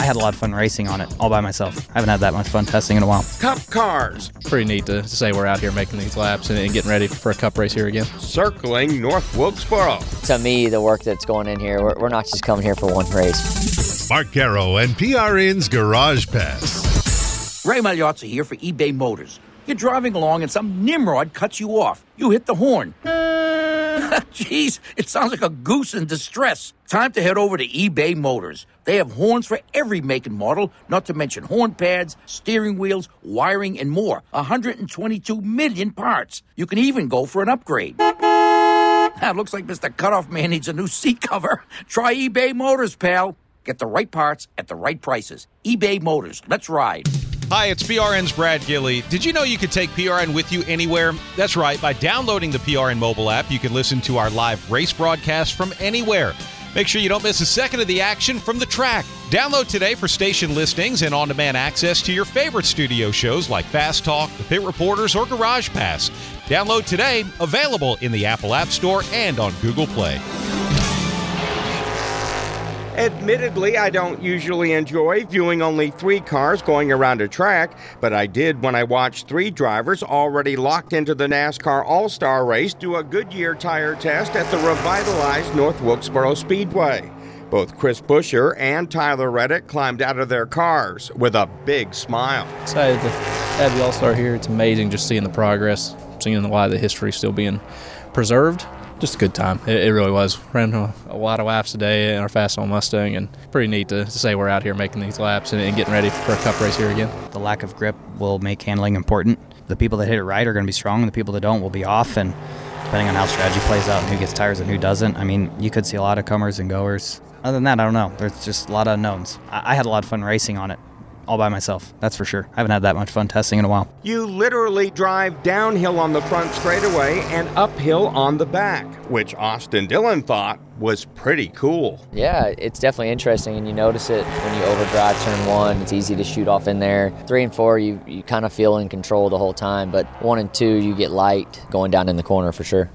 had a lot of fun racing on it all by myself. I haven't had that much fun testing in a while. Cup cars. Pretty neat to say we're out here making these laps and getting ready for a cup race here again. Circling North Wilkesboro. To me, the work that's going in here, we're not just coming here for one race. Mark Garrow and PRN's Garage Pass. Ray Magliozzi here for eBay Motors. You're driving along and some nimrod cuts you off. You hit the horn. Jeez, it sounds like a goose in distress. Time to head over to eBay Motors. They have horns for every make and model, not to mention horn pads, steering wheels, wiring, and more. 122 million parts. You can even go for an upgrade. Looks like Mr. Cutoff Man needs a new seat cover. Try eBay Motors, pal. Get the right parts at the right prices. eBay Motors. Let's ride. Hi, it's PRN's Brad Gilley. Did you know you could take PRN with you anywhere? That's right. By downloading the PRN mobile app, you can listen to our live race broadcast from anywhere. Make sure you don't miss a second of the action from the track. Download today for station listings and on-demand access to your favorite studio shows like Fast Talk, The Pit Reporters, or Garage Pass. Download today, available in the Apple App Store and on Google Play. Admittedly, I don't usually enjoy viewing only 3 cars going around a track, but I did when I watched 3 drivers already locked into the NASCAR All-Star race do a Goodyear tire test at the revitalized North Wilkesboro Speedway. Both Chris Buescher and Tyler Reddick climbed out of their cars with a big smile. Excited to have the All-Star here. It's amazing just seeing the progress, seeing a lot of the history still being preserved. Just a good time. It really was. Ran a lot of laps today in our Fast Lane Mustang, and pretty neat to say we're out here making these laps and getting ready for a cup race here again. The lack of grip will make handling important. The people that hit it right are going to be strong, and the people that don't will be off, and depending on how strategy plays out and who gets tires and who doesn't, I mean, you could see a lot of comers and goers. Other than that, I don't know. There's just a lot of unknowns. I had a lot of fun racing on it all by myself, that's for sure. I haven't had that much fun testing in a while. You literally drive downhill on the front straightaway and uphill on the back, which Austin Dillon thought was pretty cool. Yeah, it's definitely interesting, and you notice it when you overdrive turn 1. It's easy to shoot off in there. 3 and 4, you kind of feel in control the whole time, but 1 and 2, you get light going down in the corner for sure.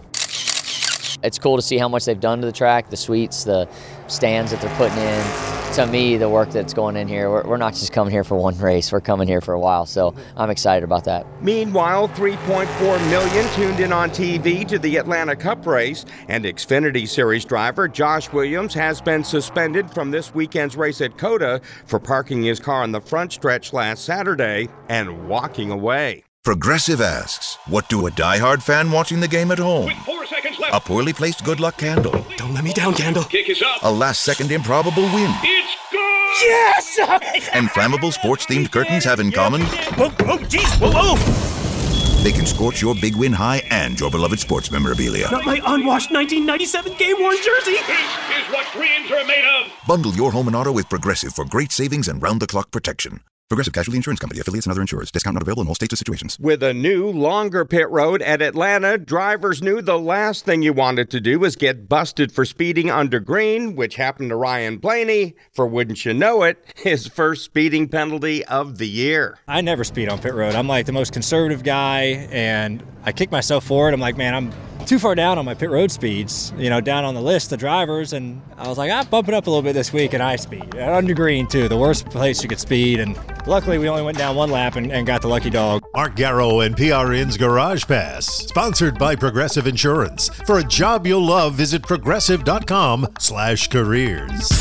It's cool to see how much they've done to the track, the suites, the stands that they're putting in. To me, the work that's going in here, we're not just coming here for one race. We're coming here for a while, so I'm excited about that. Meanwhile, 3.4 million tuned in on TV to the Atlanta Cup race, and Xfinity Series driver Josh Williams has been suspended from this weekend's race at COTA for parking his car on the front stretch last Saturday and walking away. Progressive asks, what do a diehard fan watching the game at home? With 4 seconds left. A poorly placed good luck candle. Don't let me down, Candle. Kick is up. A last-second improbable win. It's good! Yes! And flammable sports-themed curtains have in common... Oh, geez, whoa! They can scorch your big win high and your beloved sports memorabilia. Not my unwashed 1997 game-worn jersey! This is what dreams are made of! Bundle your home and auto with Progressive for great savings and round-the-clock protection. Progressive Casualty Insurance Company, affiliates, and other insurers. Discount not available in all states or situations. With a new, longer pit road at Atlanta, drivers knew the last thing you wanted to do was get busted for speeding under green, which happened to Ryan Blaney for, wouldn't you know it, his first speeding penalty of the year. I never speed on pit road. I'm like the most conservative guy, and I kick myself for it. I'm like, man, I'm too far down on my pit road speeds, down on the list, the drivers, and I was like, I'm bumping up a little bit this week, and I speed. Under green, too, the worst place you could speed, and luckily we only went down 1 lap and got the lucky dog. Mark Garrow and PRN's Garage Pass, sponsored by Progressive Insurance. For a job you'll love, visit progressive.com/careers.